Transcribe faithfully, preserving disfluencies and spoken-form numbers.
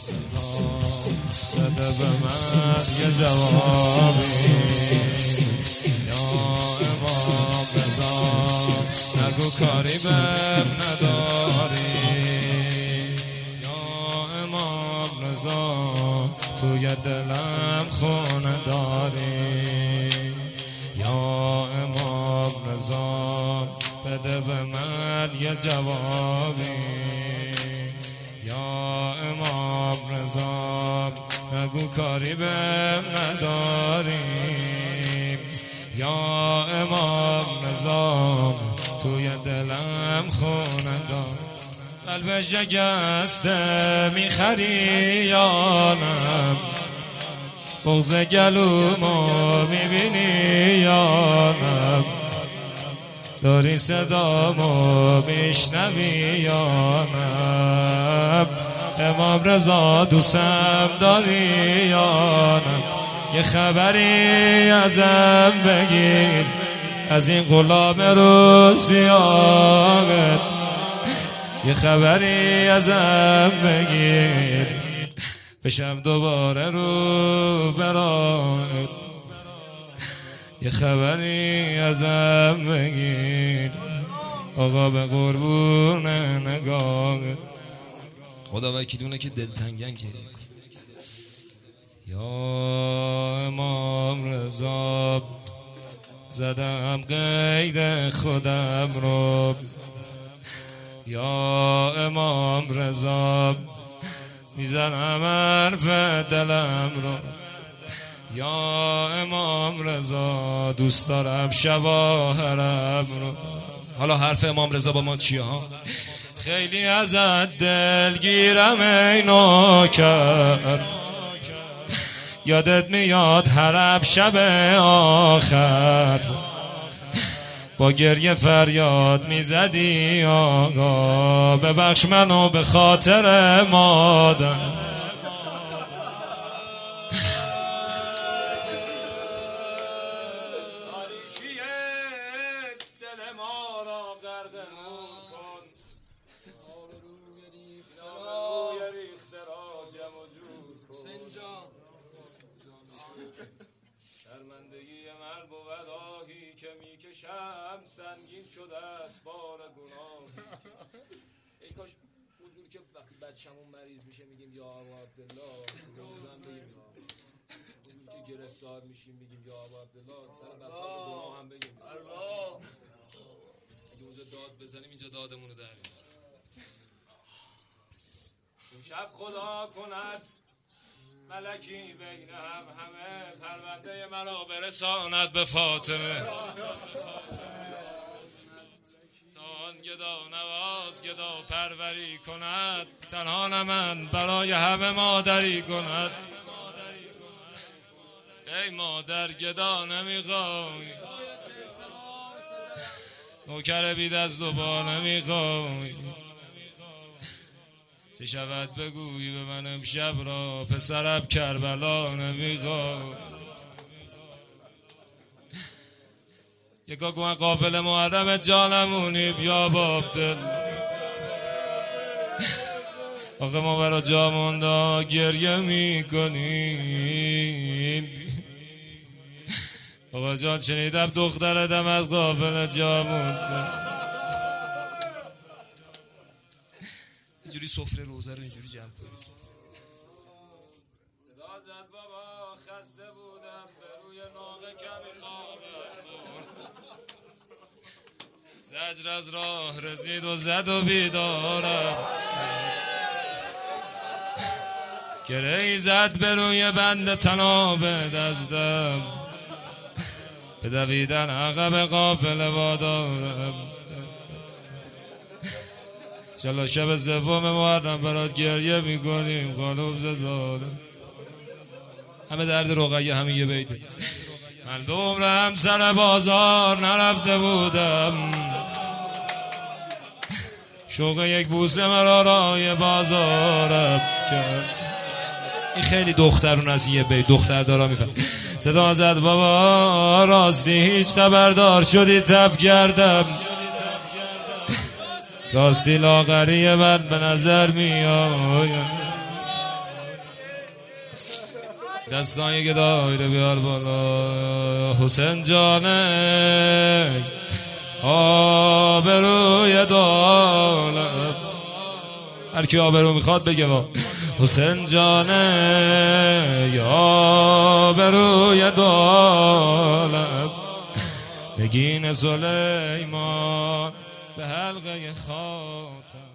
بده به من یه جوابی یا امام رضا نگو کاری بهم نداری یا امام رضا توی دلم خونه داری یا امام رضا بده به من یه جوابی یا امام رضا نگو کاری بهم نداری یا امام رضا توی دلم خونه دار قلب شکسته میخری یانم بغض گلومو میبینی یانم داری صدامو میشنوی یانم امام رضا دوستم داری یانم یه خبری ازم بگیر از این غلام روسیاغت یه خبری ازم بگیر بشم دوباره رو برات یه خبری ازم بگیر آقا به قربون نگاه خدا وکیلونه که دلتنگن گریه کن یا امام رضا زدم قید خودم رو یا امام رضا میزنم حرف دلم رو یا امام رضا دوست دارم شواهرم رو حالا حرف امام رضا با ما چیه ها خیلی ازت دلگیرم ای نوکر یادت میاد هر شب آخر با گریه فریاد میزدی آقا ببخش منو به خاطر مادر شرمندگی من بود آهی که میکشم سنگین شده است بار گناهی ای کاش اونجوری که وقتی بچه‌مون مریض میشه میگیم یا ابا عبدالله روزم بگیم اونجوری که گرفتار میشیم میگیم یا ابا عبدالله سر بساط گناه هم بگیم اگه اونجا داد بزنیم اینجا دادمونو در امشب خدا کند ملکی بین هم همه پرونده مرا برساند به فاطمه تان گدا نواز گدا پروری کند تنها نه من برای همه مادری کند ای مادر گدا نمیخوای نوکر بی دست و پا نمیخوای چه شود بگویی به من امشب را پسرم کربلا نمیخواد یکا گوان قافل محرم جانمونی بیا باب دل آخه ما برا جا مونده گریه میکنیم آقا جان شنیدم دختردم از قافل جا مونده اینجوری سفره روزه رو اینجوری جمع کنید صدا زد بابا خسته بودم به روی ناقه کمی خوابم زجر از راه رسید و زد و بیدارم گرهی زد به روی بند تناب دستم به دویدن عقب قافله وادارم چلا شب سوم محرم برات گریه میکنیم قالب زاله همه درد رقیه همه یه بیته من به عمرم سر بازار نرفته بودم شوق یک بوسه مرا رای بازارم کرد این خیلی دخترون از یه بیت دختر دارا میفهم صدا زد بابا راستی هیچ خبردار شدی تب کردم راستی لاغری من به نظر می آید دستای گدای رو بیار بالا حسین جانه آبروی دولت هر کی آبرو میخواد بگه با حسین جانه یا آبروی دولت نگین سلیمان به حلقه خاتم